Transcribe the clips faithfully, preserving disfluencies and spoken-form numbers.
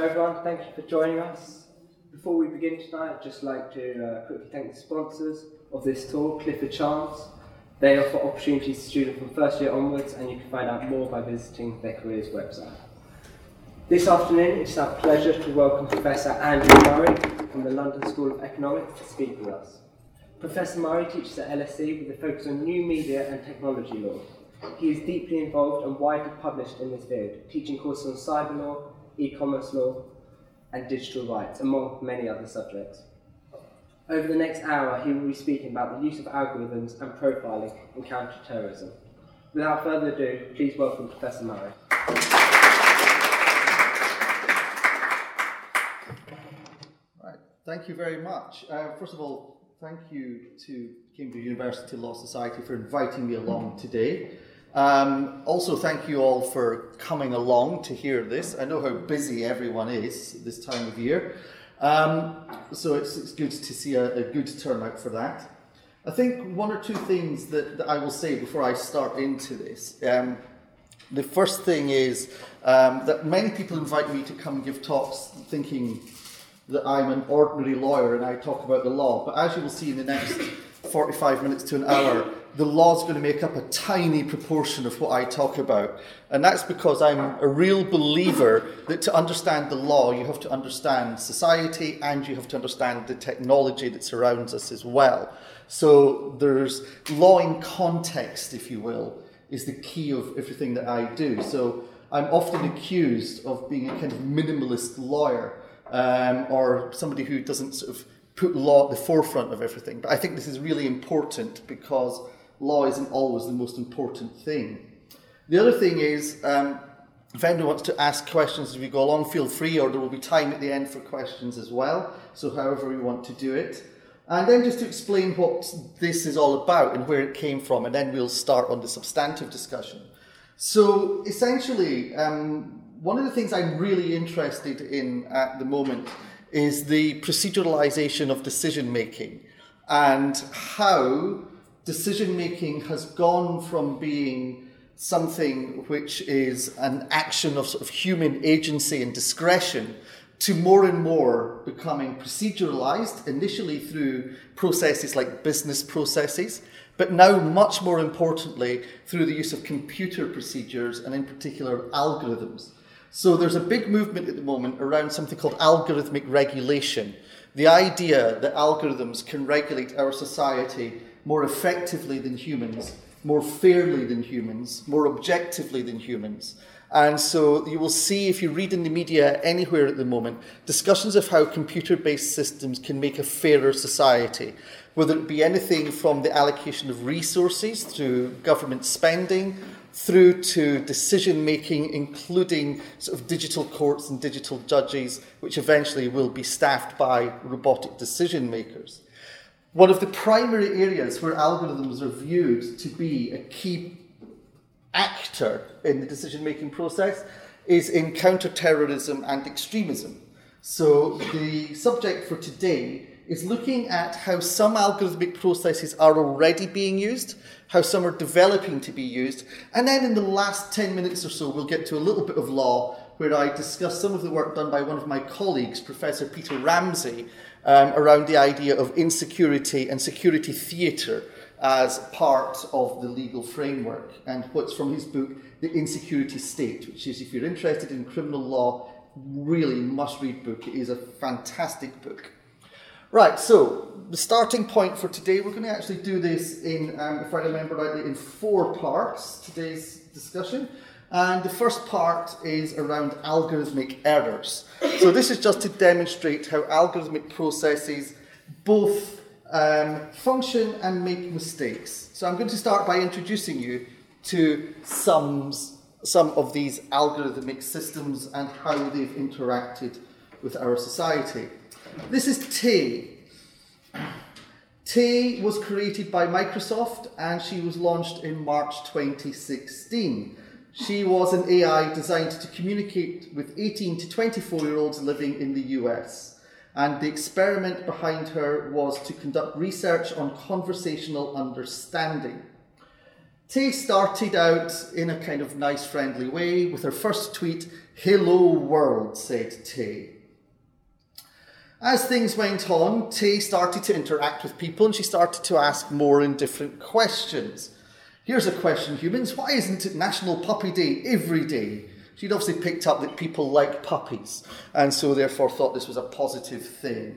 everyone, thank you for joining us. Before we begin tonight, I'd just like to uh, quickly thank the sponsors of this talk, Clifford Chance. They offer opportunities to students from first year onwards, and you can find out more by visiting their careers website. This afternoon, it's our pleasure to welcome Professor Andrew Murray from the London School of Economics to speak with us. Professor Murray teaches at L S E with a focus on new media and technology law. He is deeply involved and widely published in this field, teaching courses on cyber law, e-commerce law, and digital rights, among many other subjects. Over the next hour, he will be speaking about the use of algorithms and profiling in counter-terrorism. Without further ado, please welcome Professor Murray. Right, thank you very much. Uh, first of all, thank you to Cambridge University Law Society for inviting me along today. Um, also, thank you all for coming along to hear this. I know how busy everyone is this time of year, um, so it's, it's good to see a, a good turnout for that. I think one or two things that, that I will say before I start into this. Um, the first thing is um, that many people invite me to come give talks thinking that I'm an ordinary lawyer and I talk about the law, but as you will see in the next forty-five minutes to an hour, the law is going to make up a tiny proportion of what I talk about. And that's because I'm a real believer that to understand the law, you have to understand society and you have to understand the technology that surrounds us as well. So there's law in context, if you will, is the key of everything that I do. So I'm often accused of being a kind of minimalist lawyer, um, or somebody who doesn't sort of put law at the forefront of everything. But I think this is really important because law isn't always the most important thing. The other thing is, um, if anyone wants to ask questions as we go along, feel free, or there will be time at the end for questions as well, so however we want to do it. And then just to explain what this is all about and where it came from, and then we'll start on the substantive discussion. So essentially, um, one of the things I'm really interested in at the moment is the proceduralization of decision-making and how decision-making has gone from being something which is an action of sort of human agency and discretion to more and more becoming proceduralized, initially through processes like business processes, but now much more importantly through the use of computer procedures and in particular algorithms. So there's a big movement at the moment around something called algorithmic regulation. The idea that algorithms can regulate our society more effectively than humans, more fairly than humans, more objectively than humans. And so you will see, if you read in the media anywhere at the moment, discussions of how computer-based systems can make a fairer society, whether it be anything from the allocation of resources through government spending, through to decision-making, including sort of digital courts and digital judges, which eventually will be staffed by robotic decision-makers. One of the primary areas where algorithms are viewed to be a key actor in the decision-making process is in counter-terrorism and extremism. So the subject for today is looking at how some algorithmic processes are already being used, how some are developing to be used, and then in the last ten minutes or so we'll get to a little bit of law where I discuss some of the work done by one of my colleagues, Professor Peter Ramsey, um, around the idea of insecurity and security theatre as part of the legal framework, and what's from his book, The Insecurity State, which is, if you're interested in criminal law, really must-read book. It is a fantastic book. Right, so the starting point for today, we're going to actually do this in, um, if I remember rightly, in four parts, today's discussion. And the first part is around algorithmic errors. So this is just to demonstrate how algorithmic processes both um, function and make mistakes. So I'm going to start by introducing you to some, some of these algorithmic systems and how they've interacted with our society. This is Tay. Tay was created by Microsoft and she was launched in March twenty sixteen. She was an A I designed to communicate with eighteen to twenty-four year olds living in the U S. And the experiment behind her was to conduct research on conversational understanding. Tay started out in a kind of nice, friendly way with her first tweet, "Hello world," said Tay. As things went on, Tay started to interact with people and she started to ask more and different questions. Here's a question, humans. Why isn't it National Puppy Day every day? She'd obviously picked up that people like puppies and so therefore thought this was a positive thing.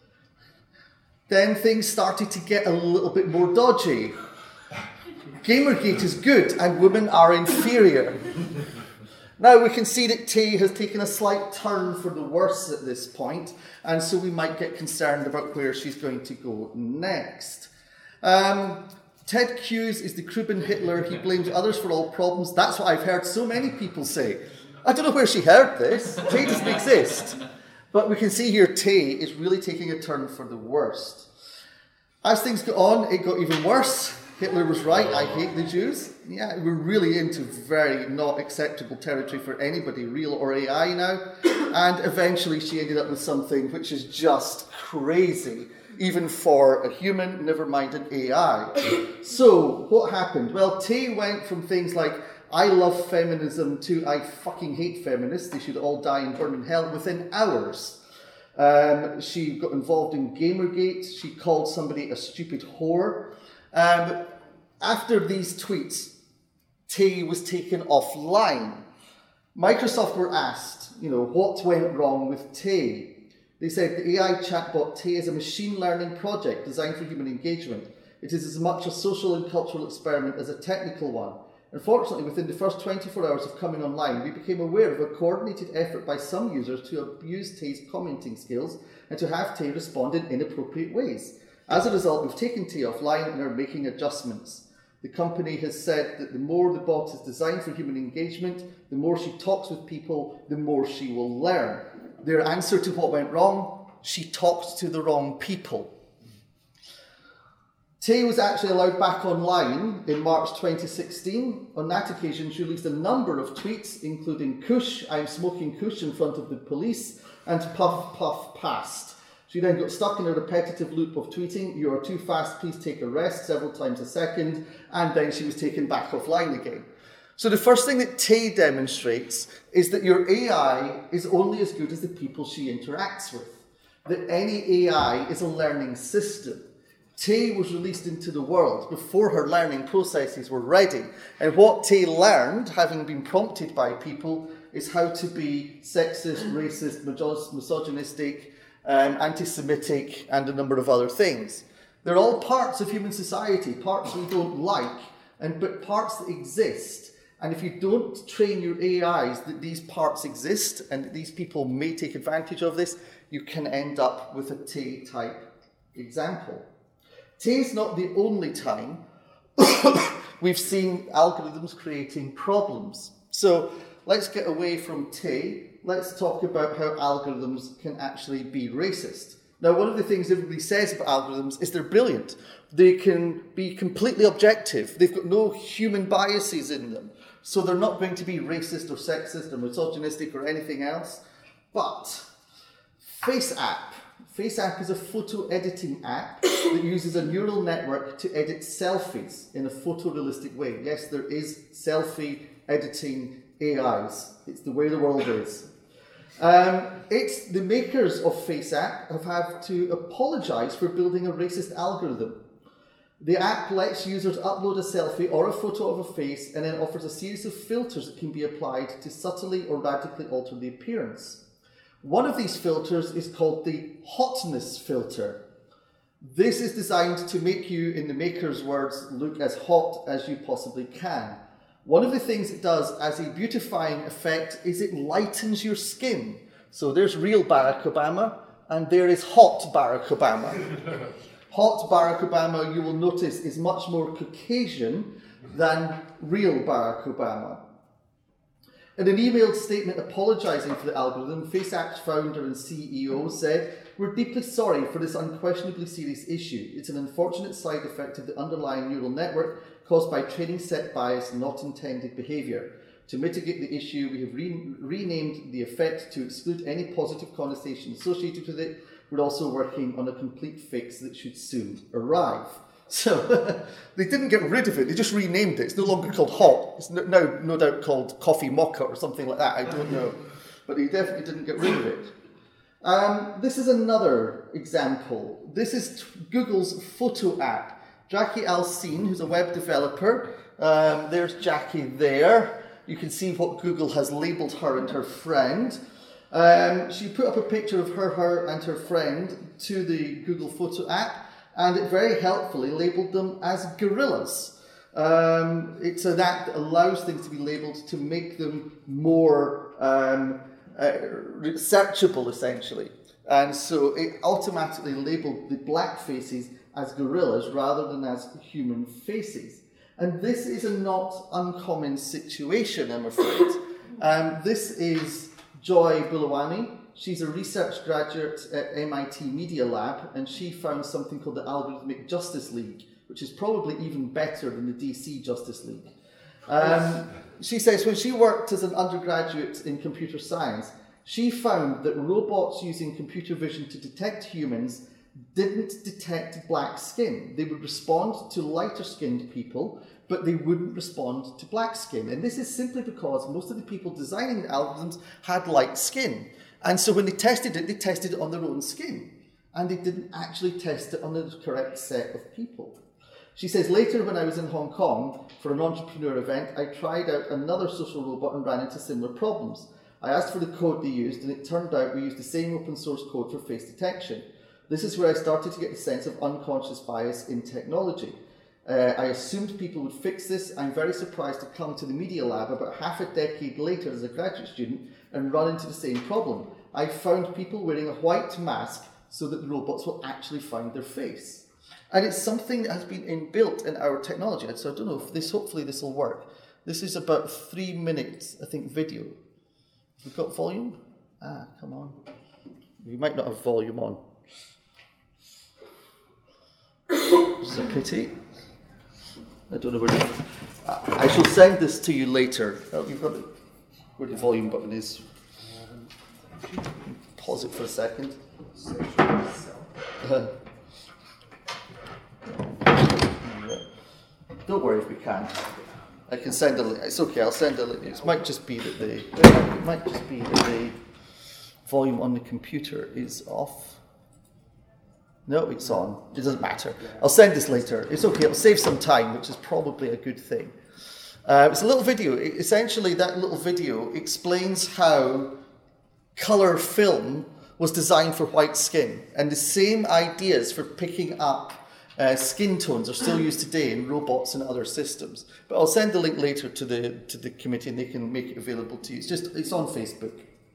Then things started to get a little bit more dodgy. Gamergate is good and women are inferior. Now we can see that Tay has taken a slight turn for the worse at this point, and so we might get concerned about where she's going to go next. Um, Ted Hughes is the Cuban Hitler. He blames others for all problems. That's what I've heard so many people say. I don't know where she heard this. Tay doesn't exist. But we can see here Tay is really taking a turn for the worst. As things go on, it got even worse. Hitler was right, I hate the Jews. Yeah, we're really into very not acceptable territory for anybody, real or A I now. And eventually she ended up with something which is just crazy, even for a human, never mind an A I. So, what happened? Well, Tay went from things like, "I love feminism," to "I fucking hate feminists, they should all die and burn in hell," within hours. Um, she got involved in Gamergate. She called somebody a stupid whore. Um, after these tweets, Tay was taken offline. Microsoft were asked, you know, what went wrong with Tay? They said the A I chatbot Tay is a machine learning project designed for human engagement. It is as much a social and cultural experiment as a technical one. Unfortunately, within the first twenty-four hours of coming online, we became aware of a coordinated effort by some users to abuse Tay's commenting skills and to have Tay respond in inappropriate ways. As a result, we've taken Tay offline and are making adjustments. The company has said that the more the bot is designed for human engagement, the more she talks with people, the more she will learn. Their answer to what went wrong: she talked to the wrong people. Tay was actually allowed back online in March twenty sixteen. On that occasion, she released a number of tweets, including "Kush, I'm smoking Kush in front of the police," and "Puff, puff, past." She then got stuck in a repetitive loop of tweeting, "You are too fast, please take a rest," several times a second, and then she was taken back offline again. So the first thing that Tay demonstrates is that your A I is only as good as the people she interacts with. That any A I is a learning system. Tay was released into the world before her learning processes were ready. And what Tay learned, having been prompted by people, is how to be sexist, racist, misogynistic, um, anti-Semitic, and a number of other things. They're all parts of human society, parts we don't like, and but parts that exist. And if you don't train your A Is that these parts exist and that these people may take advantage of this, you can end up with a Tay-type example. Tay is not the only time we've seen algorithms creating problems. So let's get away from Tay. Let's talk about how algorithms can actually be racist. Now, one of the things everybody says about algorithms is they're brilliant. They can be completely objective. They've got no human biases in them. So they're not going to be racist or sexist or misogynistic or anything else. But FaceApp. FaceApp is a photo editing app that uses a neural network to edit selfies in a photorealistic way. Yes, there is selfie editing A Is. It's the way the world is. Um, it's the makers of FaceApp have had to apologise for building a racist algorithm. The app lets users upload a selfie or a photo of a face and then offers a series of filters that can be applied to subtly or radically alter the appearance. One of these filters is called the hotness filter. This is designed to make you, in the maker's words, look as hot as you possibly can. One of the things it does as a beautifying effect is it lightens your skin. So there's real Barack Obama, and there is hot Barack Obama. Hot Barack Obama, you will notice, is much more Caucasian than real Barack Obama. In an emailed statement apologising for the algorithm, FaceApp's founder and C E O said, "We're deeply sorry for this unquestionably serious issue. It's an unfortunate side effect of the underlying neural network caused by training set bias, not intended behaviour. To mitigate the issue, we have re- renamed the effect to exclude any positive connotation associated with it. We're also working on a complete fix that should soon arrive." So they didn't get rid of it, they just renamed it. It's no longer called hot. It's no, now no doubt called coffee mocha or something like that, I don't know. But they definitely didn't get rid of it. Um, this is another example. This is t- Google's photo app. Jackie Alcine, who's a web developer, um, there's Jackie there. You can see what Google has labelled her and her friend. Um, she put up a picture of her, her and her friend to the Google Photo app, and it very helpfully labelled them as gorillas. Um, it's an app that allows things to be labelled to make them more um, uh, searchable, essentially. And so it automatically labelled the black faces as gorillas rather than as human faces. And this is a not uncommon situation, I'm afraid. Um, this is Joy Bulawani. She's a research graduate at M I T Media Lab, and she found something called the Algorithmic Justice League, which is probably even better than the D C Justice League. Um, she says when she worked as an undergraduate in computer science, she found that robots using computer vision to detect humans didn't detect black skin. They would respond to lighter-skinned people, but they wouldn't respond to black skin. And this is simply because most of the people designing the algorithms had light skin. And so when they tested it, they tested it on their own skin. And they didn't actually test it on the correct set of people. She says, later when I was in Hong Kong for an entrepreneur event, I tried out another social robot and ran into similar problems. I asked for the code they used, and it turned out we used the same open source code for face detection. This is where I started to get a sense of unconscious bias in technology. Uh, I assumed people would fix this. I'm very surprised to come to the Media Lab about half a decade later as a graduate student and run into the same problem. I found people wearing a white mask so that the robots will actually find their face. And it's something that has been inbuilt in our technology. And so I don't know if this, hopefully this will work. This is about three minutes, I think, video. We've got volume? Ah, come on. We might not have volume on. It's a pity. I don't know where to... I shall send this to you later. Oh, you've got it. Where the volume button is. Pause it for a second. Uh, don't worry if we can't. I can send a link. It's okay, I'll send a link. It might just be that the it might just be that the volume on the computer is off. No, it's on. It doesn't matter. I'll send this later. It's okay. It'll save some time, which is probably a good thing. Uh, it's a little video. It, essentially, that little video explains how colour film was designed for white skin, and the same ideas for picking up uh, skin tones are still used today in robots and other systems. But I'll send the link later to the to the committee, and they can make it available to you. It's just it's on Facebook.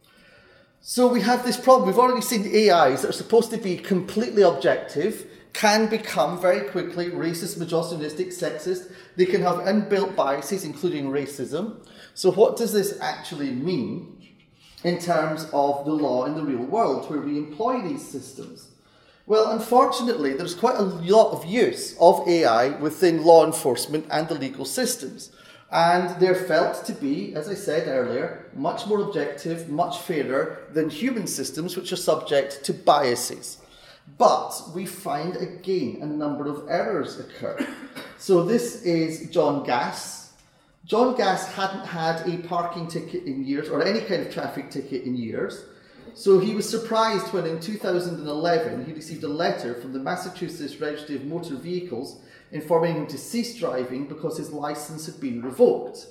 So we have this problem. We've already seen A Is that are supposed to be completely objective can become very quickly racist, misogynistic, sexist. They can have inbuilt biases, including racism. So what does this actually mean in terms of the law in the real world where we employ these systems? Well, unfortunately, there's quite a lot of use of A I within law enforcement and the legal systems. And they're felt to be, as I said earlier, much more objective, much fairer than human systems, which are subject to biases. But we find, again, a number of errors occur. So this is John Gass. John Gass hadn't had a parking ticket in years, or any kind of traffic ticket in years. So he was surprised when in two thousand eleven he received a letter from the Massachusetts Registry of Motor Vehicles informing him to cease driving because his license had been revoked.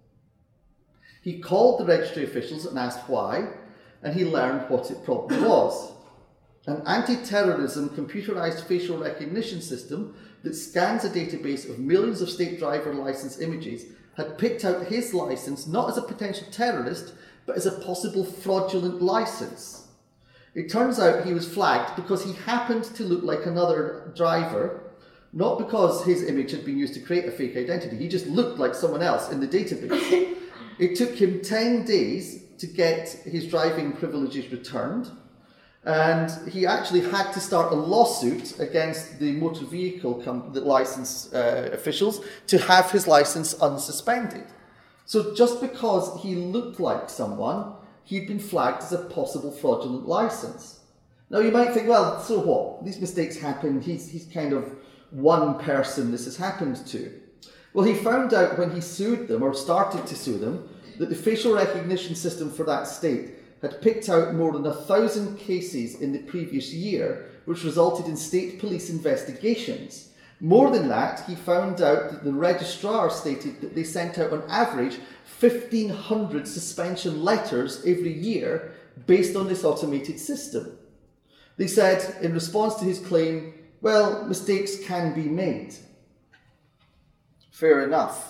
He called the registry officials and asked why, and he learned what it probably was. An anti-terrorism computerized facial recognition system that scans a database of millions of state driver license images had picked out his license not as a potential terrorist, but as a possible fraudulent license. It turns out he was flagged because he happened to look like another driver, not because his image had been used to create a fake identity. He just looked like someone else in the database. It took him ten days to get his driving privileges returned, and he actually had to start a lawsuit against the motor vehicle com- the license uh, officials to have his license unsuspended. So just because he looked like someone, he'd been flagged as a possible fraudulent license. Now you might think, well, so what? These mistakes happen. He's, he's kind of one person this has happened to? Well, he found out when he sued them, or started to sue them, that the facial recognition system for that state had picked out more than a thousand cases in the previous year, which resulted in state police investigations. More than that, he found out that the registrar stated that they sent out on average fifteen hundred suspension letters every year based on this automated system. They said, in response to his claim, well, mistakes can be made. Fair enough.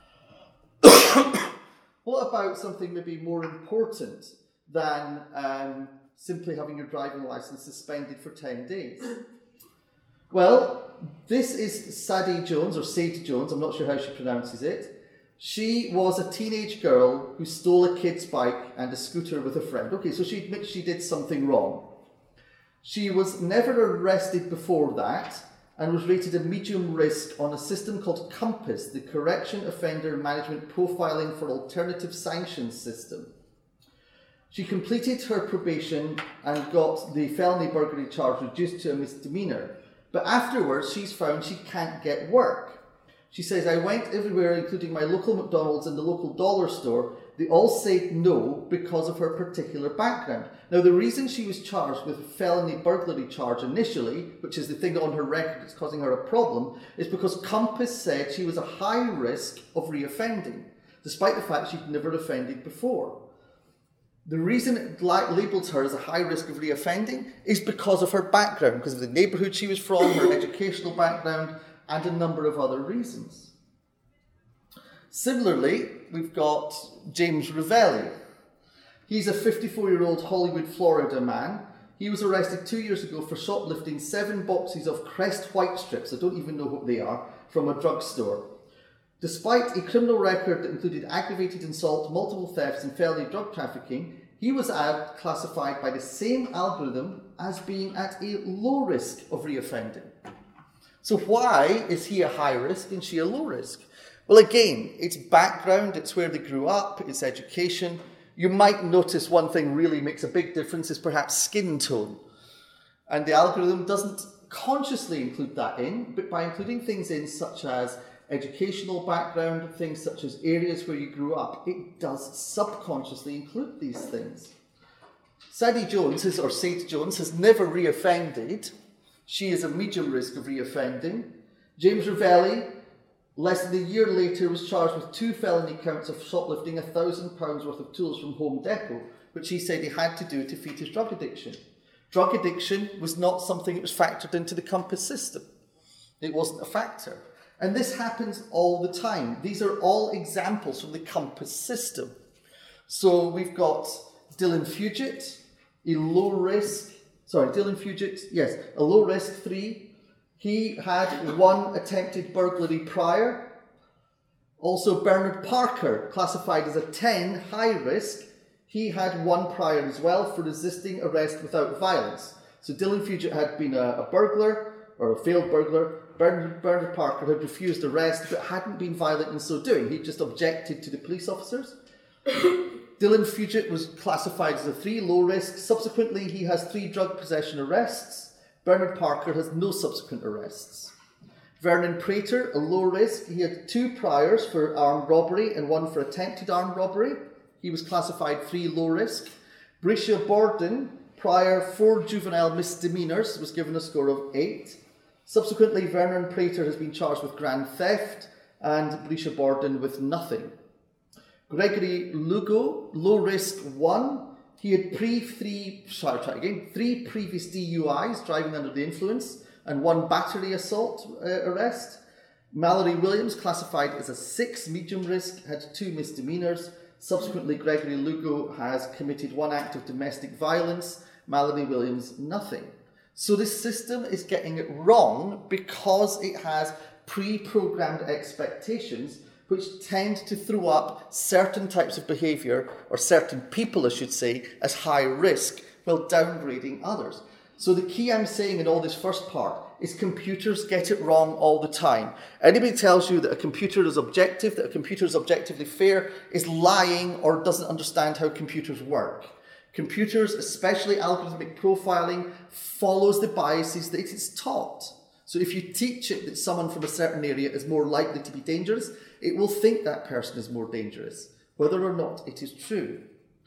What about something maybe more important than um, simply having your driving licence suspended for ten days? Well, this is Sadie Jones, or Sadie Jones, I'm not sure how she pronounces it. She was a teenage girl who stole a kid's bike and a scooter with a friend. Okay, so she admits she did something wrong. She was never arrested before that and was rated a medium risk on a system called COMPASS, the Correction Offender Management Profiling for Alternative Sanctions System. She completed her probation and got the felony burglary charge reduced to a misdemeanour. But afterwards, she's found she can't get work. She says, I went everywhere, including my local McDonald's and the local dollar store. They all said no because of her particular background. Now, the reason she was charged with a felony burglary charge initially, which is the thing on her record that's causing her a problem, is because COMPASS said she was a high risk of reoffending, despite the fact she'd never offended before. The reason it labels her as a high risk of reoffending is because of her background, because of the neighbourhood she was from, her educational background, and a number of other reasons. Similarly, we've got James Ravelli. He's a fifty-four-year-old Hollywood, Florida man. He was arrested two years ago for shoplifting seven boxes of Crest White strips, I don't even know what they are, from a drugstore. Despite a criminal record that included aggravated assault, multiple thefts, and felony drug trafficking, he was out classified by the same algorithm as being at a low risk of reoffending. So why is he a high risk and she a low risk? Well, again, it's background, it's where they grew up, it's education. You might notice one thing really makes a big difference is perhaps skin tone. And the algorithm doesn't consciously include that in, but by including things in such as educational background, things such as areas where you grew up, it does subconsciously include these things. Sadie Jones, is, or Sadie Jones, has never reoffended. She is a medium risk of reoffending. James Ravelli, less than a year later, was charged with two felony counts of shoplifting one thousand pounds worth of tools from Home Depot, which he said he had to do to feed his drug addiction. Drug addiction was not something that was factored into the COMPASS system. It wasn't a factor. And this happens all the time. These are all examples from the COMPASS system. So we've got Dylan Fugit, a low risk, sorry, Dylan Fugit, yes, a low risk three. He had one attempted burglary prior. Also Bernard Parker, classified as a ten, high risk. He had one prior as well for resisting arrest without violence. So Dylan Fugit had been a, a burglar, or a failed burglar. Bernard, Bernard Parker had refused arrest but hadn't been violent in so doing. He just objected to the police officers. Dylan Fugit was classified as a three, low risk. Subsequently, he has three drug possession arrests. Bernard Parker has no subsequent arrests. Vernon Prater, a low risk. He had two priors for armed robbery and one for attempted armed robbery. He was classified three, low risk. Brescia Borden, prior four juvenile misdemeanours, was given a score of eight. Subsequently, Vernon Prater has been charged with grand theft and Brescia Borden with nothing. Gregory Lugo, low risk one. He had pre three, sorry, try again, three previous D U Is, driving under the influence, and one battery assault uh, arrest. Mallory Williams, classified as a six, medium risk, had two misdemeanours. Subsequently, Gregory Lugo has committed one act of domestic violence. Mallory Williams, nothing. So this system is getting it wrong because it has pre-programmed expectations which tend to throw up certain types of behaviour, or certain people, I should say, as high risk, while downgrading others. So the key I'm saying in all this first part is computers get it wrong all the time. Anybody tells you that a computer is objective, that a computer is objectively fair, is lying or doesn't understand how computers work. Computers, especially algorithmic profiling, follows the biases that it is taught. So if you teach it that someone from a certain area is more likely to be dangerous, it will think that person is more dangerous, whether or not it is true.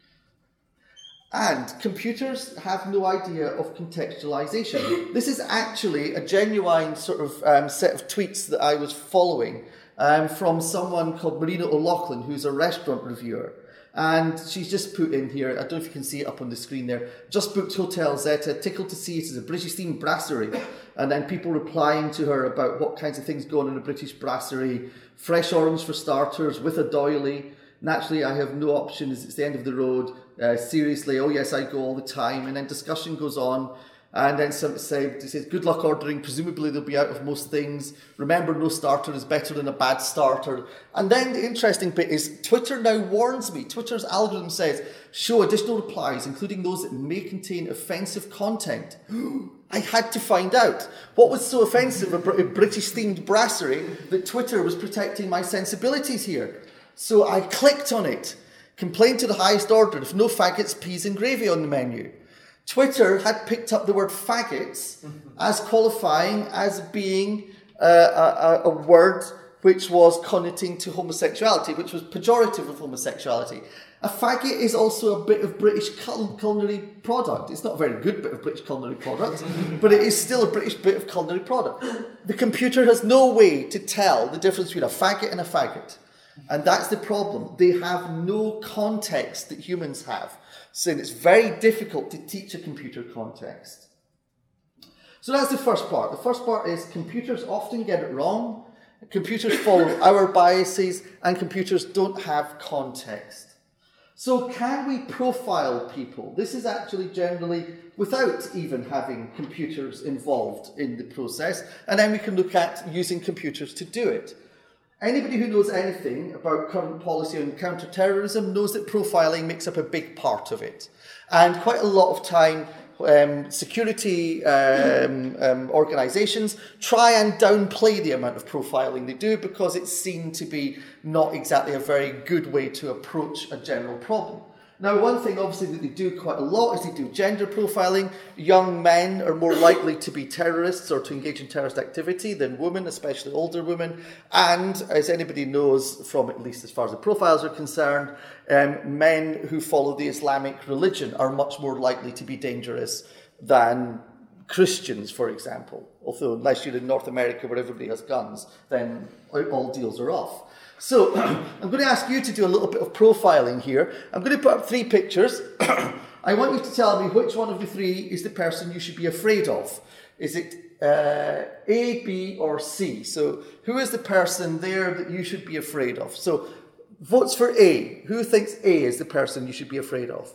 And computers have no idea of contextualization. This is actually a genuine sort of um, set of tweets that I was following um, from someone called Marina O'Loughlin, who's a restaurant reviewer. And she's just put in here, I don't know if you can see it up on the screen there, just booked Hotel Zeta, tickled to see it as a British themed brasserie. And then people replying to her about what kinds of things go on in a British brasserie. Fresh orange for starters, with a doily. Naturally, I have no option as it's the end of the road. Uh, seriously, oh yes, I go all the time. And then discussion goes on. And then some say, says, good luck ordering. Presumably they'll be out of most things. Remember, no starter is better than a bad starter. And then the interesting bit is Twitter now warns me. Twitter's algorithm says, show additional replies, including those that may contain offensive content. I had to find out what was so offensive about a British-themed brasserie that Twitter was protecting my sensibilities here. So I clicked on it. Complained to the highest order if no faggots, peas and gravy on the menu. Twitter had picked up the word faggots as qualifying as being uh, a, a word which was connoting to homosexuality, which was pejorative of homosexuality. A faggot is also a bit of British culinary product. It's not a very good bit of British culinary product, but it is still a British bit of culinary product. The computer has no way to tell the difference between a faggot and a faggot. And that's the problem. They have no context that humans have. So it's very difficult to teach a computer context. So that's the first part. The first part is computers often get it wrong. Computers follow our biases, and computers don't have context. So can we profile people? This is actually generally without even having computers involved in the process. And then we can look at using computers to do it. Anybody who knows anything about current policy on counter-terrorism knows that profiling makes up a big part of it. And quite a lot of time, um, security um, um, organisations try and downplay the amount of profiling they do because it's seen to be not exactly a very good way to approach a general problem. Now, one thing obviously that they do quite a lot is they do gender profiling. Young men are more likely to be terrorists or to engage in terrorist activity than women, especially older women. And as anybody knows, from at least as far as the profiles are concerned, um, men who follow the Islamic religion are much more likely to be dangerous than Christians, for example. Although, unless you're in North America where everybody has guns, then all deals are off. So, I'm going to ask you to do a little bit of profiling here. I'm going to put up three pictures. I want you to tell me which one of the three is the person you should be afraid of. Is it uh, A, B, or C? So, who is the person there that you should be afraid of? So, votes for A. Who thinks A is the person you should be afraid of?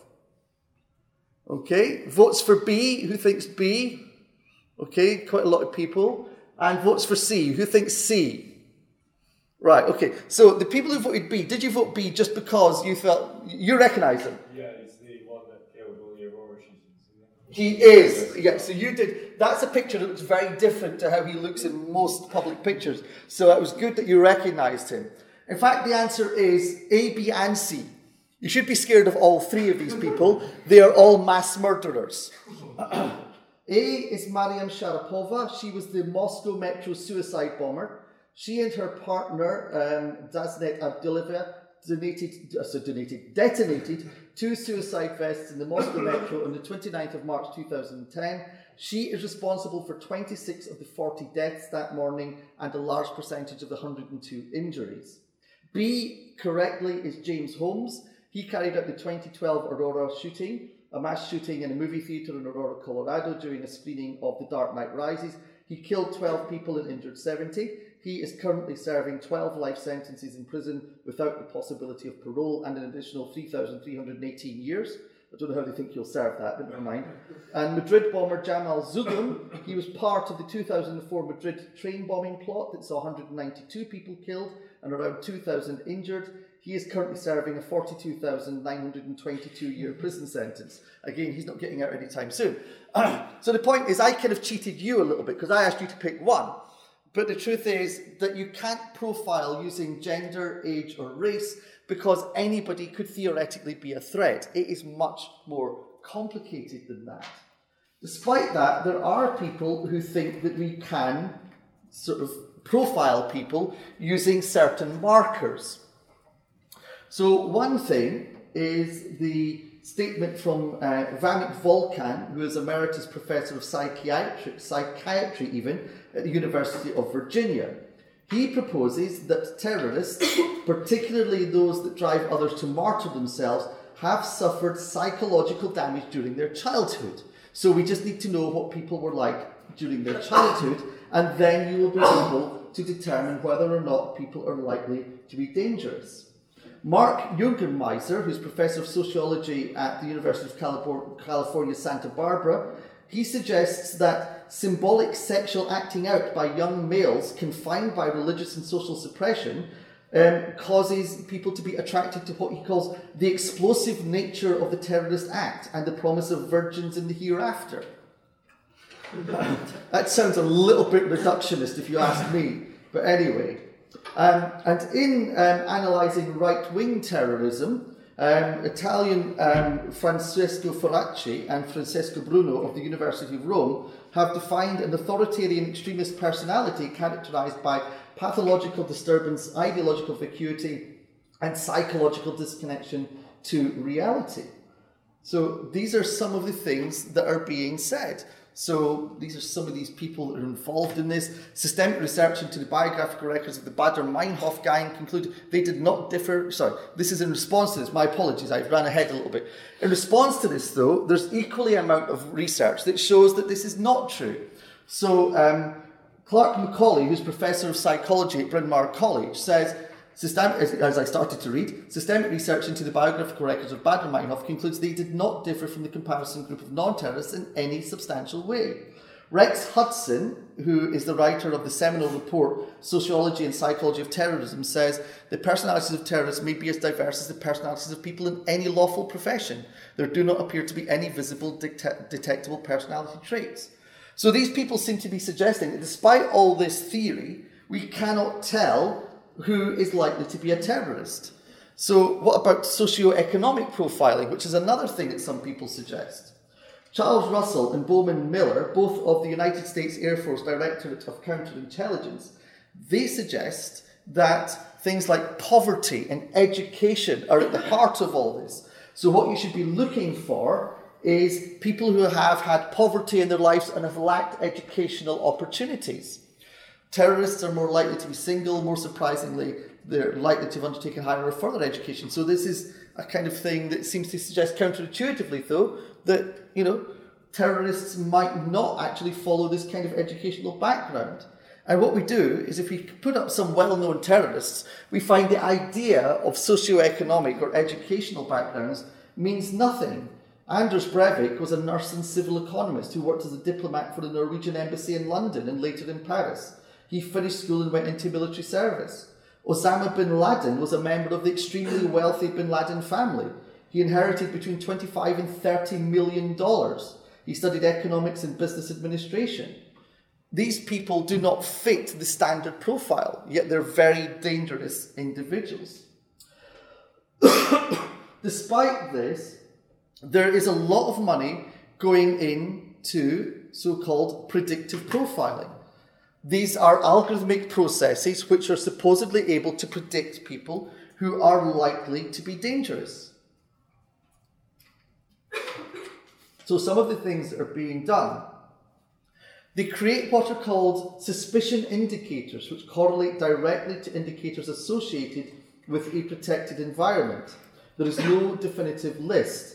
Okay. Votes for B. Who thinks B? Okay, quite a lot of people. And votes for C. Who thinks C? Right, okay. So the people who voted B, did you vote B just because you felt, you recognise him? Yeah, he's the one that killed all the abortions. He is, yeah, so you did. That's a picture that looks very different to how he looks in most public pictures. So it was good that you recognised him. In fact, the answer is A, B and C. You should be scared of all three of these people. They are all mass murderers. A is Mariam Sharapova. She was the Moscow Metro suicide bomber. She and her partner, um, Dasnet Abduleva, donated, uh, so donated, detonated two suicide vests in the Moscow Metro on the twenty-ninth of March two thousand ten. She is responsible for twenty-six of the forty deaths that morning and a large percentage of the one hundred two injuries. B, correctly, is James Holmes. He carried out the twenty twelve Aurora shooting, a mass shooting in a movie theatre in Aurora, Colorado during a screening of The Dark Knight Rises. He killed twelve people and injured seventy. He is currently serving twelve life sentences in prison without the possibility of parole and an additional three thousand three hundred eighteen years. I don't know how they think he'll serve that, but never mind. And Madrid bomber Jamal Zugum, he was part of the two thousand four Madrid train bombing plot that saw one hundred ninety-two people killed and around two thousand injured. He is currently serving a forty-two thousand nine hundred twenty-two year prison sentence. Again, he's not getting out anytime soon. So the point is, I kind of cheated you a little bit because I asked you to pick one. But the truth is that you can't profile using gender, age, or race because anybody could theoretically be a threat. It is much more complicated than that. Despite that, there are people who think that we can sort of profile people using certain markers. So one thing is the statement from uh, Vamik Volkan, who is Emeritus Professor of Psychiatry, Psychiatry even, at the University of Virginia. He proposes that terrorists, particularly those that drive others to martyr themselves, have suffered psychological damage during their childhood. So we just need to know what people were like during their childhood, and then you will be able to determine whether or not people are likely to be dangerous. Mark Juergenmeiser, who's Professor of Sociology at the University of California, Santa Barbara, he suggests that symbolic sexual acting out by young males confined by religious and social suppression um, causes people to be attracted to what he calls the explosive nature of the terrorist act and the promise of virgins in the hereafter. That sounds a little bit reductionist if you ask me, but anyway. Um, and in um, analysing right-wing terrorism, um, Italian um, Francesco Ferracci and Francesco Bruno of the University of Rome have defined an authoritarian extremist personality characterised by pathological disturbance, ideological vacuity, and psychological disconnection to reality. So these are some of the things that are being said. So these are some of these people that are involved in this. Systemic research into the biographical records of the Baader-Meinhof gang concluded they did not differ. Sorry, this is in response to this. My apologies, I've ran ahead a little bit. In response to this, though, there's equally amount of research that shows that this is not true. So um, Clark Macaulay, who's Professor of Psychology at Bryn Mawr College, says, Systemic, as I started to read, systemic research into the biographical records of Baader-Meinhof concludes they did not differ from the comparison group of non-terrorists in any substantial way. Rex Hudson, who is the writer of the seminal report Sociology and Psychology of Terrorism, says the personalities of terrorists may be as diverse as the personalities of people in any lawful profession. There do not appear to be any visible det- detectable personality traits. So these people seem to be suggesting that despite all this theory, we cannot tell who is likely to be a terrorist. So what about socio-economic profiling, which is another thing that some people suggest? Charles Russell and Bowman Miller, both of the United States Air Force Directorate of Counterintelligence, they suggest that things like poverty and education are at the heart of all this. So what you should be looking for is people who have had poverty in their lives and have lacked educational opportunities. Terrorists are more likely to be single, more surprisingly, they're likely to have undertaken higher or further education. So this is a kind of thing that seems to suggest counterintuitively, though, that, you know, terrorists might not actually follow this kind of educational background. And what we do is if we put up some well-known terrorists, we find the idea of socio-economic or educational backgrounds means nothing. Anders Breivik was a nurse and civil economist who worked as a diplomat for the Norwegian embassy in London and later in Paris. He finished school and went into military service. Osama bin Laden was a member of the extremely wealthy bin Laden family. He inherited between twenty-five and thirty million dollars. He studied economics and business administration. These people do not fit the standard profile, yet they're very dangerous individuals. Despite this, there is a lot of money going into so-called predictive profiling. These are algorithmic processes which are supposedly able to predict people who are likely to be dangerous. So some of the things that are being done. They create what are called suspicion indicators, which correlate directly to indicators associated with a protected environment. There is no definitive list.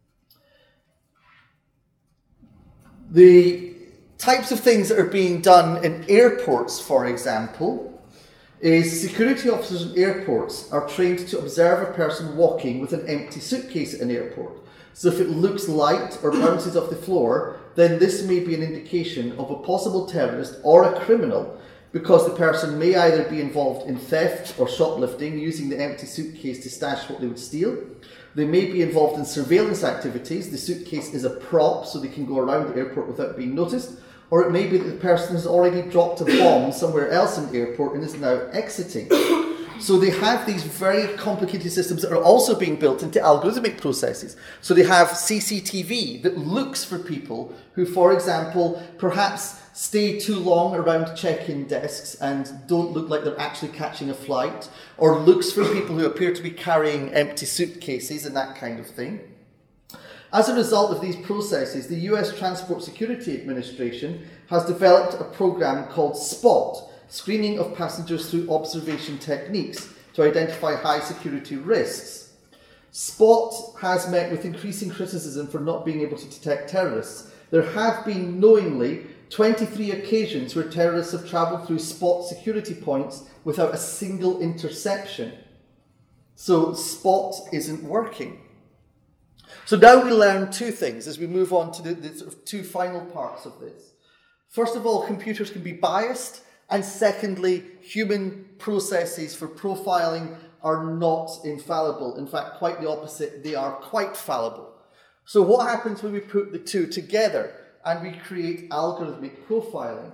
The types of things that are being done in airports, for example, is security officers in airports are trained to observe a person walking with an empty suitcase at an airport. So if it looks light or bounces off the floor, then this may be an indication of a possible terrorist or a criminal, because the person may either be involved in theft or shoplifting, using the empty suitcase to stash what they would steal. They may be involved in surveillance activities. The suitcase is a prop, so they can go around the airport without being noticed. Or it may be that the person has already dropped a bomb somewhere else in the airport and is now exiting. So they have these very complicated systems that are also being built into algorithmic processes. So they have C C T V that looks for people who, for example, perhaps stay too long around check-in desks and don't look like they're actually catching a flight, or looks for people who appear to be carrying empty suitcases and that kind of thing. As a result of these processes, the U S Transport Security Administration has developed a program called SPOT, Screening of Passengers Through Observation Techniques, to identify high security risks. SPOT has met with increasing criticism for not being able to detect terrorists. There have been knowingly twenty-three occasions where terrorists have travelled through SPOT security points without a single interception. So SPOT isn't working. So now we learn two things as we move on to the, the sort of two final parts of this. First of all, computers can be biased, and secondly, human processes for profiling are not infallible. In fact, quite the opposite, they are quite fallible. So what happens when we put the two together and we create algorithmic profiling?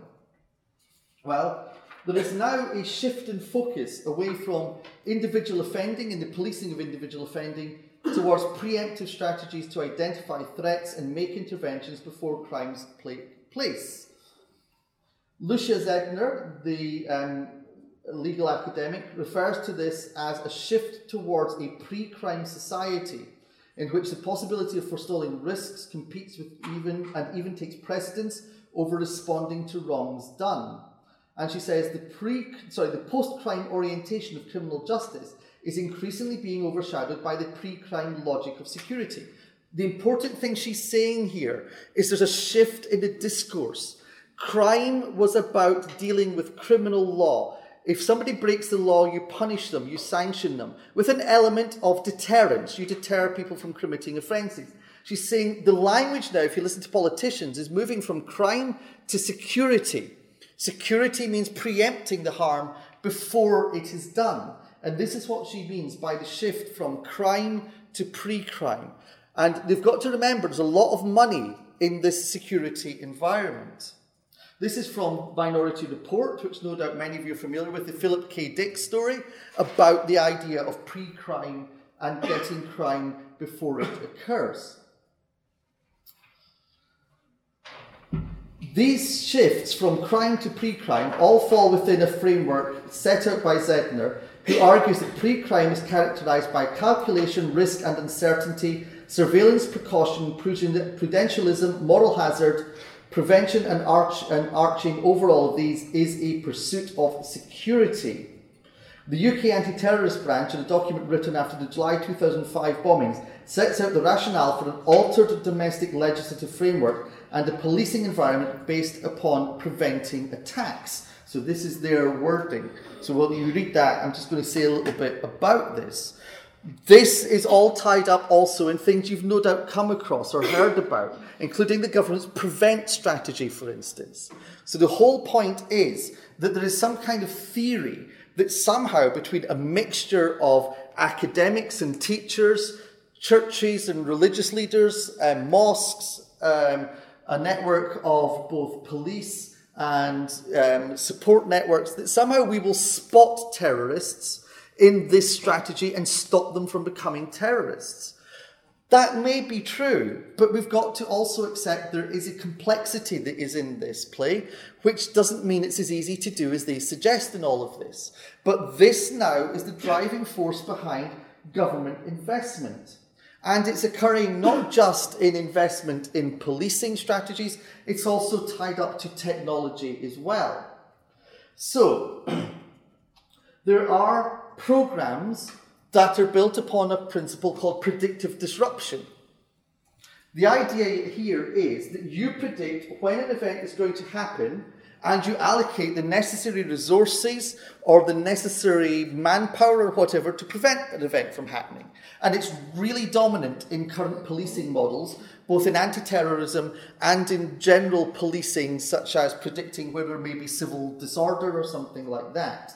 Well, there is now a shift in focus away from individual offending and the policing of individual offending towards preemptive strategies to identify threats and make interventions before crimes take place. Lucia Zegner, the um, legal academic, refers to this as a shift towards a pre-crime society in which the possibility of forestalling risks competes with even and even takes precedence over responding to wrongs done. And she says the pre, sorry, the post-crime orientation of criminal justice is increasingly being overshadowed by the pre-crime logic of security. The important thing she's saying here is there's a shift in the discourse. Crime was about dealing with criminal law. If somebody breaks the law, you punish them, you sanction them, with an element of deterrence. You deter people from committing offences. She's saying the language now, if you listen to politicians, is moving from crime to security. Security means preempting the harm before it is done. And this is what she means by the shift from crime to pre-crime. And they've got to remember there's a lot of money in this security environment. This is from Minority Report, which no doubt many of you are familiar with, the Philip K. Dick story about the idea of pre-crime and getting crime before it occurs. These shifts from crime to pre-crime all fall within a framework set out by Zegner, who argues that pre-crime is characterised by calculation, risk and uncertainty, surveillance, precaution, prudentialism, moral hazard, prevention and, arch, and arching over all of these is a pursuit of security. The U K anti-terrorist branch, in a document written after the July two thousand five bombings, sets out the rationale for an altered domestic legislative framework and a policing environment based upon preventing attacks. So this is their wording. So when you read that, I'm just going to say a little bit about this. This is all tied up also in things you've no doubt come across or heard about, including the government's prevent strategy, for instance. So the whole point is that there is some kind of theory that somehow between a mixture of academics and teachers, churches and religious leaders, um, mosques, um, a network of both police and um, support networks, that somehow we will spot terrorists in this strategy and stop them from becoming terrorists. That may be true, but we've got to also accept there is a complexity that is in this play, which doesn't mean it's as easy to do as they suggest in all of this. But this now is the driving force behind government investment. And it's occurring not just in investment in policing strategies, it's also tied up to technology as well. So, there are programs that are built upon a principle called predictive disruption. The idea here is that you predict when an event is going to happen and you allocate the necessary resources or the necessary manpower or whatever to prevent an event from happening. And it's really dominant in current policing models, both in anti-terrorism and in general policing, such as predicting where there may be civil disorder or something like that.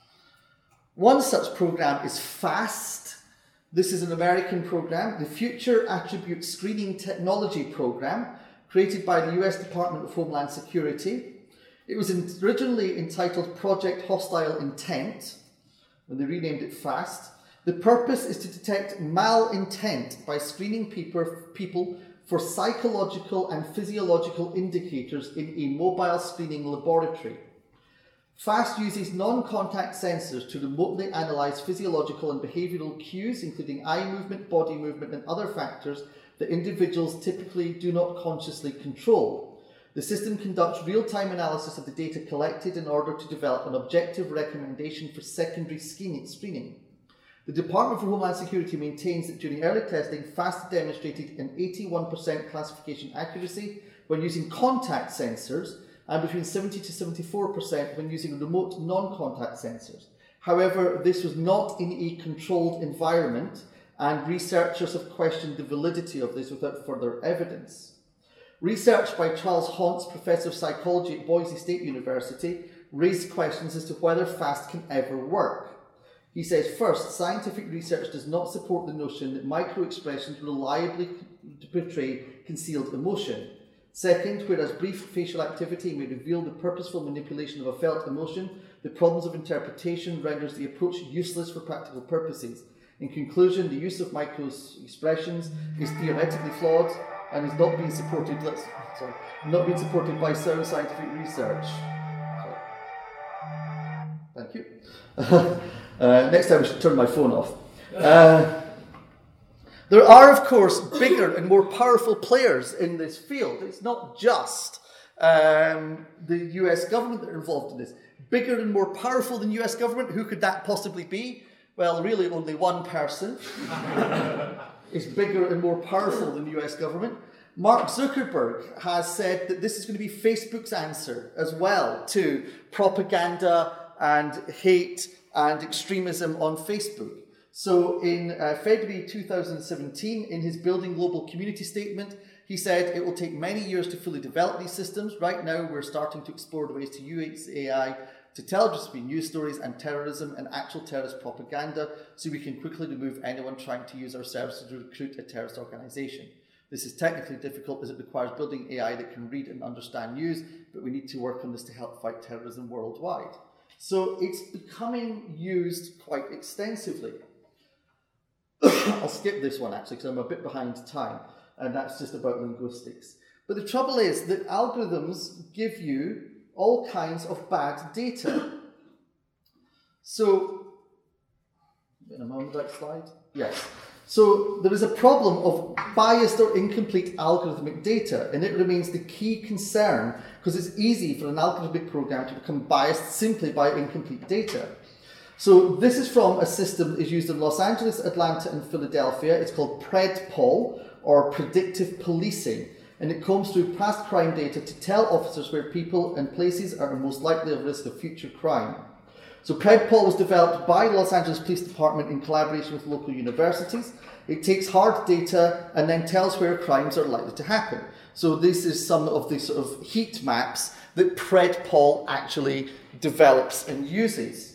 One such program is FAST. This is an American program, the Future Attribute Screening Technology Program, created by the U S Department of Homeland Security. It was originally entitled Project Hostile Intent, when they renamed it FAST. The purpose is to detect malintent by screening people for psychological and physiological indicators in a mobile screening laboratory. FAST uses non-contact sensors to remotely analyse physiological and behavioural cues, including eye movement, body movement, and other factors that individuals typically do not consciously control. The system conducts real-time analysis of the data collected in order to develop an objective recommendation for secondary screening. The Department for Homeland Security maintains that during early testing, FAST demonstrated an eighty-one percent classification accuracy when using contact sensors, and between seventy to seventy-four percent when using remote non-contact sensors. However, this was not in a controlled environment, and researchers have questioned the validity of this without further evidence. Research by Charles Hauntz, Professor of Psychology at Boise State University, raised questions as to whether FAST can ever work. He says, first, scientific research does not support the notion that microexpressions reliably portray concealed emotion. Second, whereas brief facial activity may reveal the purposeful manipulation of a felt emotion, the problems of interpretation renders the approach useless for practical purposes. In conclusion, the use of microexpressions is theoretically flawed and is not being supported. Let's, sorry, not being supported by sound scientific research. Sorry. Thank you. uh, next time I should turn my phone off. Uh, There are, of course, bigger and more powerful players in this field. It's not just um, the U S government that are involved in this. Bigger and more powerful than U S government, who could that possibly be? Well, really only one person is bigger and more powerful than the U S government. Mark Zuckerberg has said that this is going to be Facebook's answer as well to propaganda and hate and extremism on Facebook. So in uh, February two thousand seventeen, in his Building Global Community Statement, he said it will take many years to fully develop these systems. Right now, we're starting to explore the ways to use A I to tell just between news stories and terrorism and actual terrorist propaganda, so we can quickly remove anyone trying to use our services to recruit a terrorist organisation. This is technically difficult as it requires building A I that can read and understand news, but we need to work on this to help fight terrorism worldwide. So it's becoming used quite extensively. I'll skip this one actually because I'm a bit behind time, and that's just about linguistics. But the trouble is that algorithms give you all kinds of bad data. So, in a moment, that slide? Yes. So there is a problem of biased or incomplete algorithmic data, and it remains the key concern because it's easy for an algorithmic program to become biased simply by incomplete data. So this is from a system that is used in Los Angeles, Atlanta, and Philadelphia. It's called PredPol, or Predictive Policing, and it combs through past crime data to tell officers where people and places are most likely at risk of future crime. So PredPol was developed by the Los Angeles Police Department in collaboration with local universities. It takes hard data and then tells where crimes are likely to happen. So this is some of the sort of heat maps that PredPol actually develops and uses.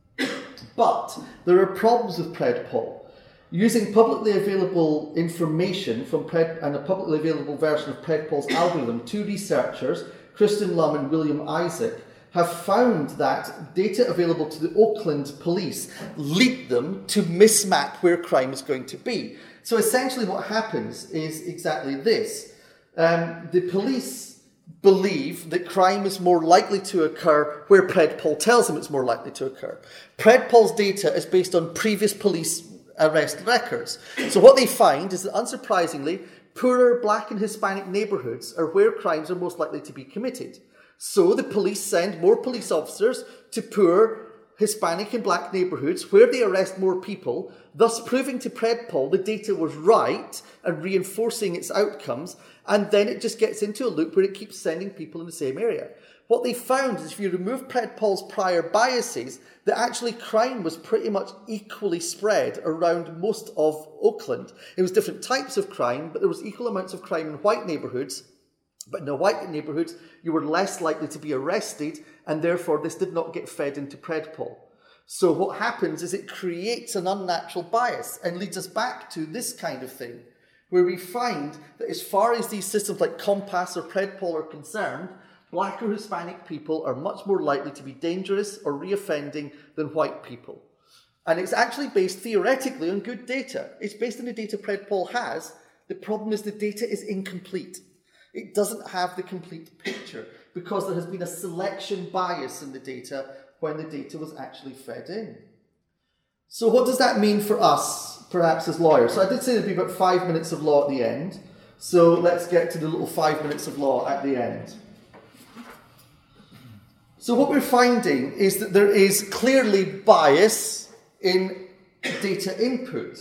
But there are problems with PredPol. Using publicly available information from Pred and a publicly available version of PredPol's algorithm, two researchers, Kristen Lum and William Isaac, have found that data available to the Oakland police lead them to mismap where crime is going to be. So essentially what happens is exactly this. Um, the police believe that crime is more likely to occur where PredPol tells them it's more likely to occur. PredPol's data is based on previous police arrest records. So what they find is that, unsurprisingly, poorer Black and Hispanic neighbourhoods are where crimes are most likely to be committed. So the police send more police officers to poor Hispanic and Black neighbourhoods where they arrest more people, thus proving to PredPol the data was right and reinforcing its outcomes, and then it just gets into a loop where it keeps sending people in the same area. What they found is if you remove PredPol's prior biases, that actually crime was pretty much equally spread around most of Oakland. It was different types of crime, but there was equal amounts of crime in white neighbourhoods. But in the white neighbourhoods, you were less likely to be arrested, and therefore this did not get fed into PredPol. So what happens is it creates an unnatural bias and leads us back to this kind of thing, where we find that as far as these systems like Compass or PredPol are concerned, Black or Hispanic people are much more likely to be dangerous or reoffending than white people. And it's actually based theoretically on good data. It's based on the data Predpol has. The problem is the data is incomplete. It doesn't have the complete picture because there has been a selection bias in the data when the data was actually fed in. So what does that mean for us, perhaps as lawyers? So I did say there'd be about five minutes of law at the end. So let's get to the little five minutes of law at the end. So what we're finding is that there is clearly bias in data input.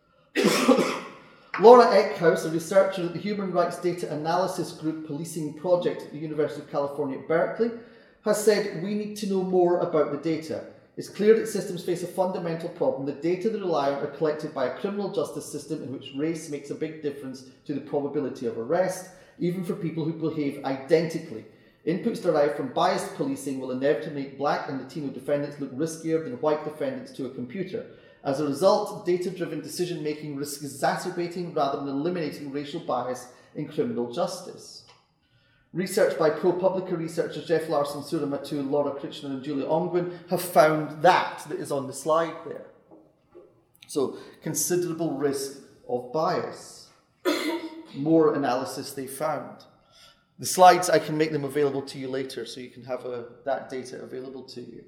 Laura Eckhouse, a researcher at the Human Rights Data Analysis Group Policing Project at the University of California at Berkeley, has said we need to know more about the data. It's clear that systems face a fundamental problem. The data they rely on are collected by a criminal justice system in which race makes a big difference to the probability of arrest, even for people who behave identically. Inputs derived from biased policing will inevitably make black and Latino defendants look riskier than white defendants to a computer. As a result, data-driven decision-making risks exacerbating rather than eliminating racial bias in criminal justice. Research by ProPublica researchers Jeff Larson, Sura Matul, Laura Krishnan and Julia Ongwin have found that that is on the slide there. So, considerable risk of bias. More analysis they found. The slides, I can make them available to you later, so you can have a, that data available to you.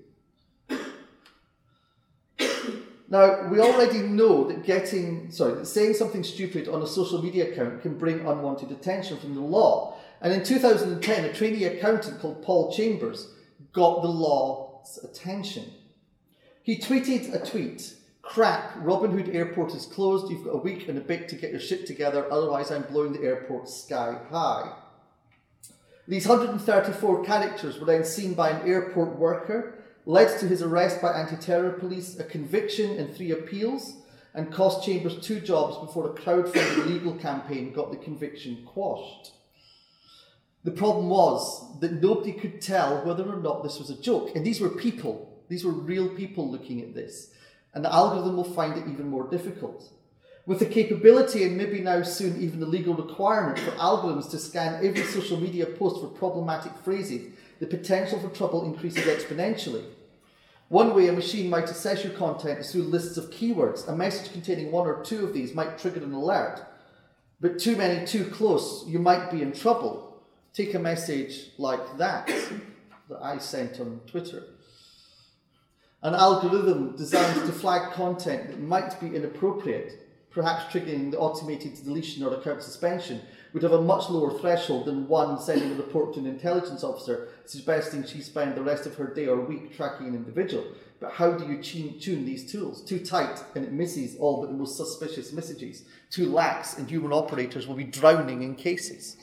Now, we already know that getting, sorry, that saying something stupid on a social media account can bring unwanted attention from the law. And in two thousand ten, a trainee accountant called Paul Chambers got the law's attention. He tweeted a tweet, "Crap, Robin Hood Airport is closed. You've got a week and a bit to get your shit together, otherwise I'm blowing the airport sky high." These one hundred thirty-four characters were then seen by an airport worker, led to his arrest by anti-terror police, a conviction and three appeals, and cost Chambers two jobs before a crowdfunded legal campaign got the conviction quashed. The problem was that nobody could tell whether or not this was a joke. And these were people. These were real people looking at this. And the algorithm will find it even more difficult. With the capability, and maybe now soon even the legal requirement for algorithms to scan every social media post for problematic phrases, the potential for trouble increases exponentially. One way a machine might assess your content is through lists of keywords. A message containing one or two of these might trigger an alert. But too many too close, you might be in trouble. Take a message like that that I sent on Twitter. An algorithm designed to flag content that might be inappropriate, perhaps triggering the automated deletion or account suspension, would have a much lower threshold than one sending a report to an intelligence officer suggesting she spend the rest of her day or week tracking an individual. But how do you tune these tools? Too tight and it misses all but the most suspicious messages. Too lax and human operators will be drowning in cases.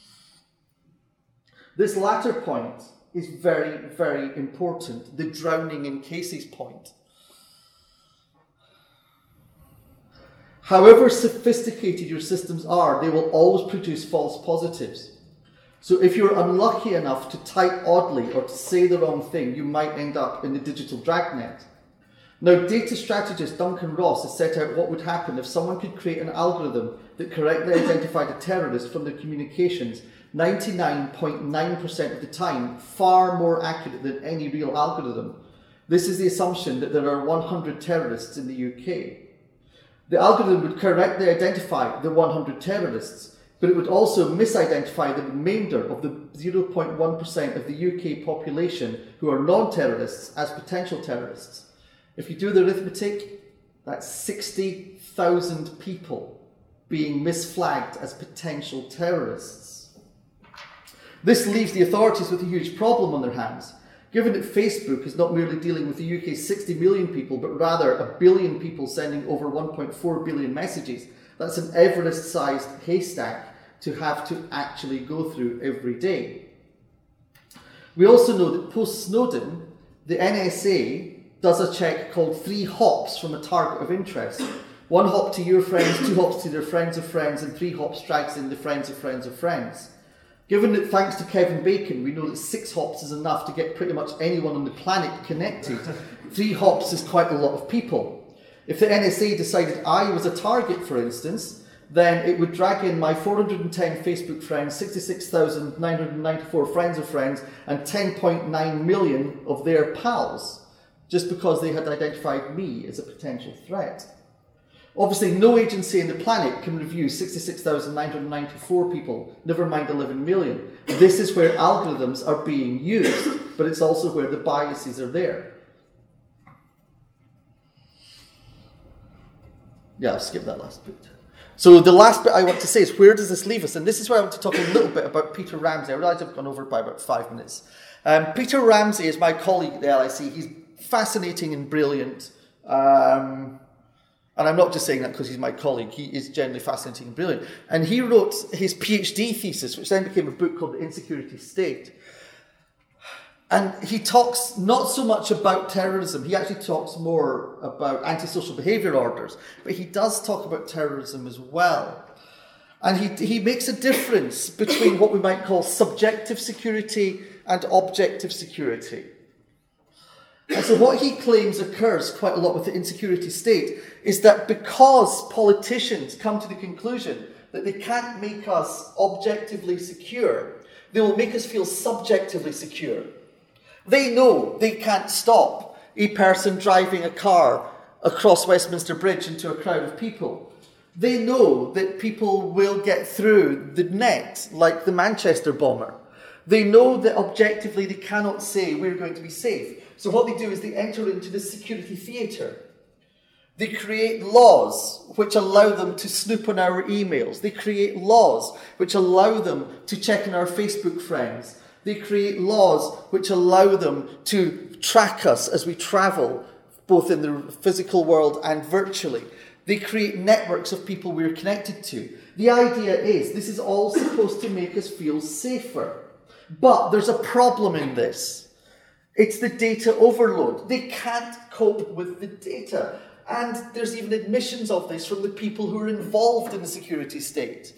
This latter point is very, very important, the drowning in cases point. However sophisticated your systems are, they will always produce false positives. So if you're unlucky enough to type oddly or to say the wrong thing, you might end up in the digital dragnet. Now, data strategist Duncan Ross has set out what would happen if someone could create an algorithm that correctly identified a terrorist from their communications ninety-nine point nine percent of the time, far more accurate than any real algorithm. This is the assumption that there are one hundred terrorists in the U K. The algorithm would correctly identify the one hundred terrorists, but it would also misidentify the remainder of the zero point one percent of the U K population who are non-terrorists as potential terrorists. If you do the arithmetic, that's sixty thousand people being misflagged as potential terrorists. This leaves the authorities with a huge problem on their hands. Given that Facebook is not merely dealing with the U K's sixty million people, but rather a billion people sending over one point four billion messages, that's an Everest-sized haystack to have to actually go through every day. We also know that post-Snowden, the N S A does a check called three hops from a target of interest. One hop to your friends, two hops to their friends of friends, and three hops strikes in the friends of friends of friends. Given that thanks to Kevin Bacon, we know that six hops is enough to get pretty much anyone on the planet connected, three hops is quite a lot of people. If the N S A decided I was a target, for instance, then it would drag in my four hundred ten Facebook friends, sixty-six thousand nine hundred ninety-four friends of friends, and ten point nine million of their pals. just because they had identified me as a potential threat. Obviously, no agency on the planet can review sixty-six thousand nine hundred ninety-four people, never mind eleven million. This is where algorithms are being used, but it's also where the biases are there. Yeah, I'll skip that last bit. So the last bit I want to say is, where does this leave us? And this is where I want to talk a little bit about Peter Ramsey. I realise I've gone over by about five minutes. Um, Peter Ramsey is my colleague at the L I C. He's fascinating and brilliant. Um, and I'm not just saying that because he's my colleague. He is generally fascinating and brilliant. And he wrote his PhD thesis, which then became a book called The Insecurity State. And he talks not so much about terrorism. He actually talks more about antisocial behaviour orders. But he does talk about terrorism as well. And he, he makes a difference between what we might call subjective security and objective security. And so what he claims occurs quite a lot with the insecurity state is that because politicians come to the conclusion that they can't make us objectively secure, they will make us feel subjectively secure. They know they can't stop a person driving a car across Westminster Bridge into a crowd of people. They know that people will get through the net like the Manchester bomber. They know that objectively they cannot say we're going to be safe. So what they do is they enter into the security theatre. They create laws which allow them to snoop on our emails. They create laws which allow them to check on our Facebook friends. They create laws which allow them to track us as we travel, both in the physical world and virtually. They create networks of people we're connected to. The idea is this is all supposed to make us feel safer. But there's a problem in this. It's the data overload. They can't cope with the data. And there's even admissions of this from the people who are involved in the security state.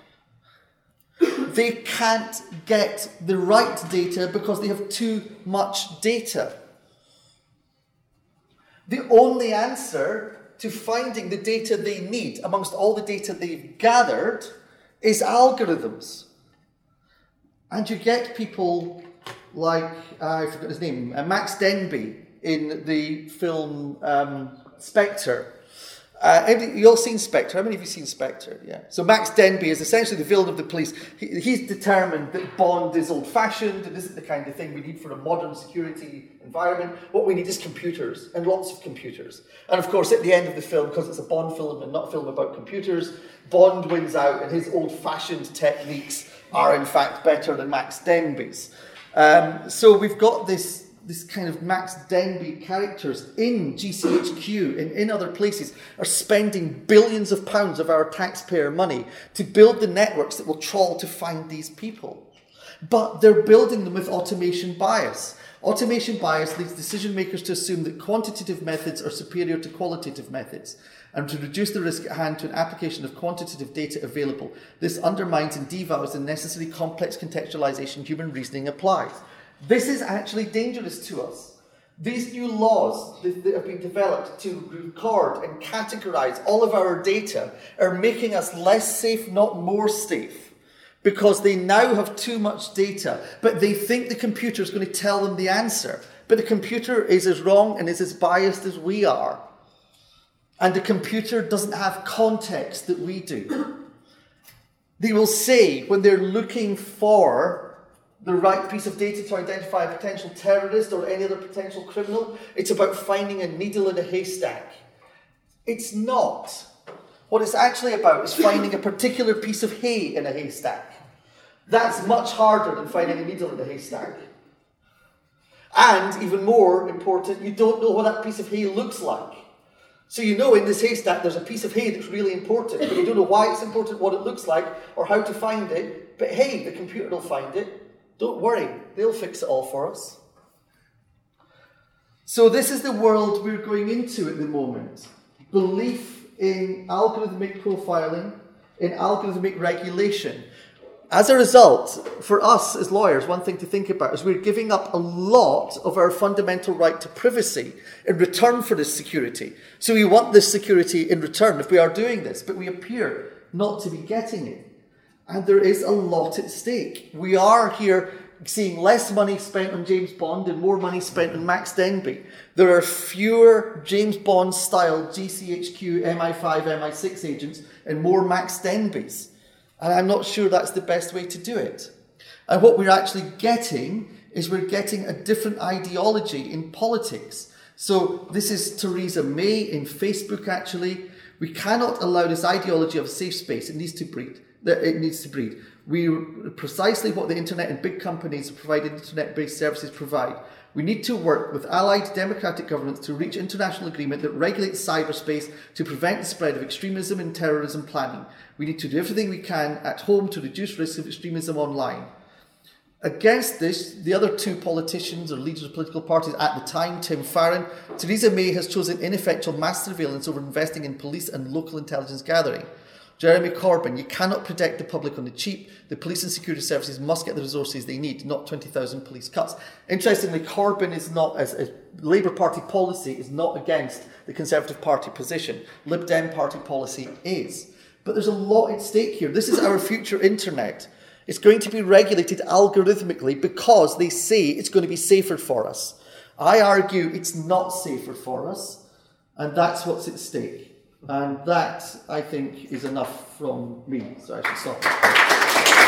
They can't get the right data because they have too much data. The only answer to finding the data they need amongst all the data they've gathered is algorithms. And you get people like, uh, I forgot his name, uh, Max Denby in the film um, Spectre. Uh, you all seen Spectre? How many of you seen Spectre? Yeah. So Max Denby is essentially the villain of the police. He, he's determined that Bond is old-fashioned and isn't the kind of thing we need for a modern security environment. What we need is computers, and lots of computers. And of course, at the end of the film, because it's a Bond film and not a film about computers, Bond wins out, and his old-fashioned techniques are in fact better than Max Denby's. Um, so we've got this. This kind of Max Denby characters in G C H Q and in other places are spending billions of pounds of our taxpayer money to build the networks that will trawl to find these people. But they're building them with automation bias. Automation bias leads decision makers to assume that quantitative methods are superior to qualitative methods, and to reduce the risk at hand to an application of quantitative data available. This undermines and devalues the necessary complex contextualization human reasoning applies. This is actually dangerous to us. These new laws that, that have been developed to record and categorize all of our data are making us less safe, not more safe, because they now have too much data, but they think the computer is going to tell them the answer. But the computer is as wrong and is as biased as we are. And the computer doesn't have context that we do. They will say, when they're looking for the right piece of data to identify a potential terrorist or any other potential criminal, it's about finding a needle in a haystack. It's not. What it's actually about is finding a particular piece of hay in a haystack. That's much harder than finding a needle in a haystack. And, even more important, you don't know what that piece of hay looks like. So you know in this haystack there's a piece of hay that's really important, but you don't know why it's important, what it looks like, or how to find it. But hey, the computer will find it. Don't worry, they'll fix it all for us. So this is the world we're going into at the moment. Belief in algorithmic profiling, in algorithmic regulation. As a result, for us as lawyers, one thing to think about is we're giving up a lot of our fundamental right to privacy in return for this security. So we want this security in return if we are doing this, but we appear not to be getting it. And there is a lot at stake. We are here seeing less money spent on James Bond and more money spent on Max Denby. There are fewer James Bond-style G C H Q, M I five, M I six agents and more Max Denbys. And I'm not sure that's the best way to do it. And what we're actually getting is we're getting a different ideology in politics. So this is Theresa May in Facebook, actually. We cannot allow this ideology of a safe space. It needs to breed. It needs to breed. We precisely what the internet and big companies providing internet-based services provide. We need to work with allied democratic governments to reach international agreement that regulates cyberspace to prevent the spread of extremism and terrorism planning. We need to do everything we can at home to reduce risk of extremism online. Against this, the other two politicians or leaders of political parties at the time, Tim Farron, Theresa May has chosen ineffectual mass surveillance over investing in police and local intelligence gathering. Jeremy Corbyn, you cannot protect the public on the cheap. The police and security services must get the resources they need, not twenty thousand police cuts. Interestingly, Corbyn is not, as a Labour Party policy, is not against the Conservative Party position. Lib Dem Party policy is. But there's a lot at stake here. This is our future internet. It's going to be regulated algorithmically because they say it's going to be safer for us. I argue it's not safer for us, and that's what's at stake. And that, I think, is enough from me. So I should stop.